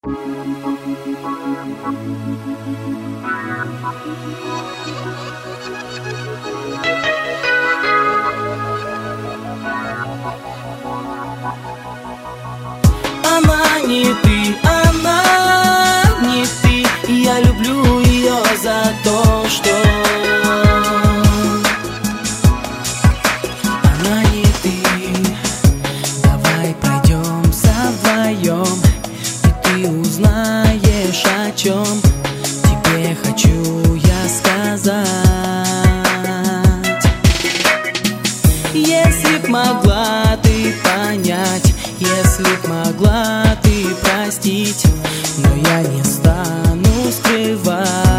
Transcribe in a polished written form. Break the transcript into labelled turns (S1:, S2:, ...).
S1: Она не ты, она не ты. Я люблю ее за то, что она не ты. Давай пройдемся вдвоем, и ты узнаешь, о чем тебе хочу я сказать. Если б могла ты понять, если б могла ты простить, но я не стану скрывать.